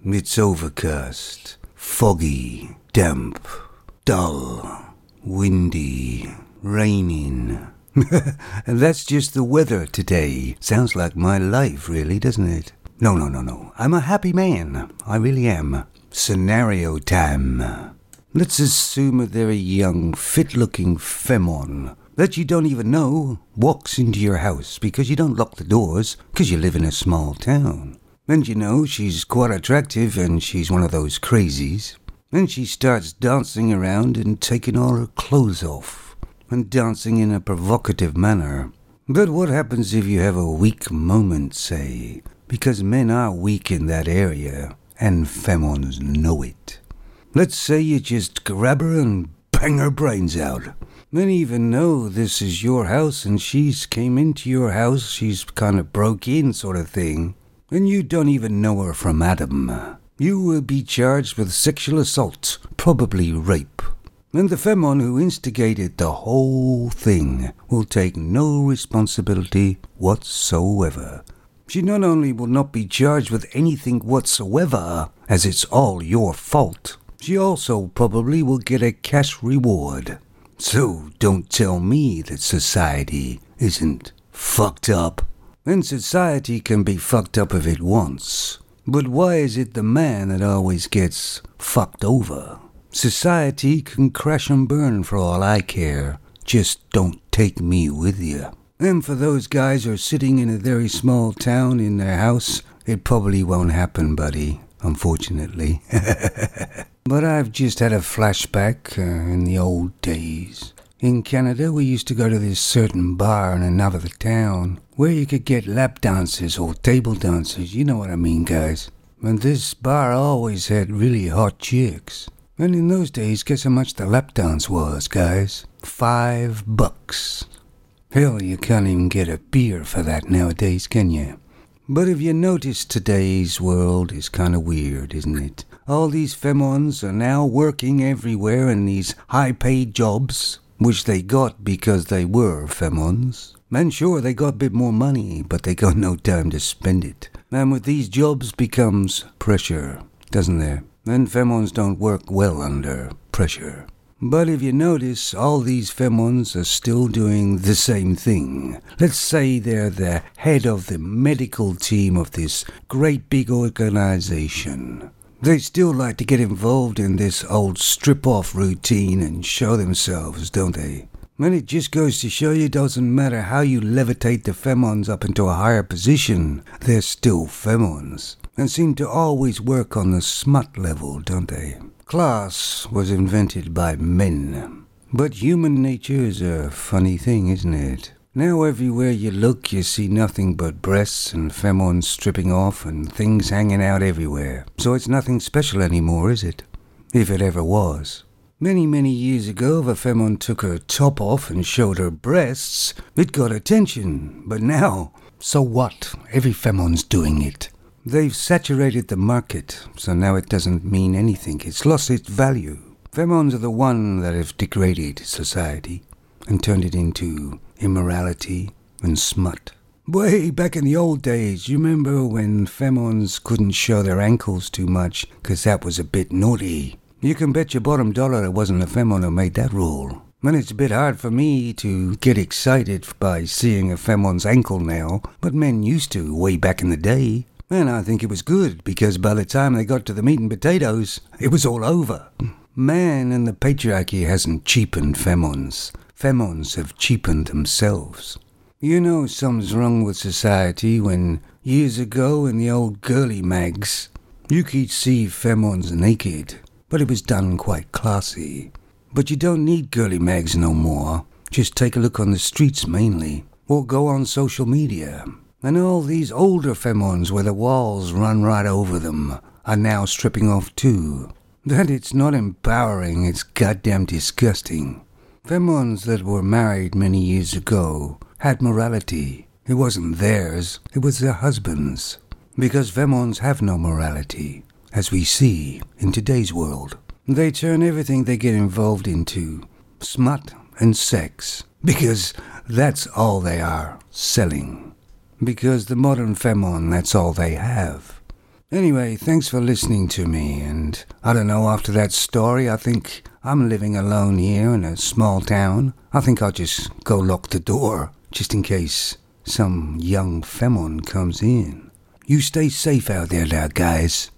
It's overcast, foggy, damp, dull, windy, raining. And that's just the weather today. Sounds like my life, really, doesn't it? No. I'm a happy man. I really am. Scenario time. Let's assume a very young, fit-looking femmon that you don't even know walks into your house because you don't lock the doors because you live in a small town. And you know she's quite attractive and she's one of those crazies. And she starts dancing around and taking all her clothes off and dancing in a provocative manner. But what happens if you have a weak moment, say? Because men are weak in that area and femmons know it. Let's say you just grab her and bang her brains out. And even though this is your house and she's came into your house, she's kind of broke in sort of thing, and you don't even know her from Adam, you will be charged with sexual assault, probably rape. And the femmon who instigated the whole thing will take no responsibility whatsoever. She not only will not be charged with anything whatsoever, as it's all your fault, she also probably will get a cash reward. So don't tell me that society isn't fucked up. And society can be fucked up if it wants. But why is it the man that always gets fucked over? Society can crash and burn for all I care. Just don't take me with you. And for those guys who are sitting in a very small town in their house, it probably won't happen, buddy, unfortunately. But I've just had a flashback in the old days. In Canada, we used to go to this certain bar in another town where you could get lap dances or table dances, you know what I mean, guys. And this bar always had really hot chicks. And in those days, guess how much the lap dance was, guys? $5. Hell, you can't even get a beer for that nowadays, can you? But if you notice, today's world is kind of weird, isn't it? All these femmons are now working everywhere in these high-paid jobs, which they got because they were femmons. And sure, they got a bit more money, but they got no time to spend it. And with these jobs becomes pressure, doesn't there? And femmons don't work well under pressure. But if you notice, all these femmons are still doing the same thing. Let's say they're the head of the medical team of this great big organization. They still like to get involved in this old strip-off routine and show themselves, don't they? And it just goes to show you it doesn't matter how you levitate the femmons up into a higher position, they're still femmons. And seem to always work on the smut level, don't they? Class was invented by men. But human nature is a funny thing, isn't it? Now everywhere you look, you see nothing but breasts and femmons stripping off and things hanging out everywhere. So it's nothing special anymore, is it? If it ever was. Many years ago, if a femmon took her top off and showed her breasts, it got attention. But now, so what? Every femmon's doing it. They've saturated the market, so now it doesn't mean anything. It's lost its value. Femmons are the one that have degraded society and turned it into immorality and smut. Way back in the old days, you remember when femmons couldn't show their ankles too much because that was a bit naughty? You can bet your bottom dollar it wasn't a femmon who made that rule. And it's a bit hard for me to get excited by seeing a femmon's ankle now, but men used to way back in the day. And I think it was good, because by the time they got to the meat and potatoes, it was all over. Man and the patriarchy hasn't cheapened femmons. Femmons have cheapened themselves. You know something's wrong with society when, years ago in the old girly mags, you could see femmons naked, but it was done quite classy. But you don't need girly mags no more. Just take a look on the streets mainly, or go on social media. And all these older femmons where the walls run right over them are now stripping off too. That it's not empowering, it's goddamn disgusting. Femmons that were married many years ago had morality. It wasn't theirs, it was their husband's. Because femmons have no morality, as we see in today's world. They turn everything they get involved into smut and sex, because that's all they are, selling. Because the modern femmon, that's all they have. Anyway, thanks for listening to me, and I don't know, after that story, I think I'm living alone here in a small town. I think I'll just go lock the door, just in case some young femmon comes in. You stay safe out there now, guys.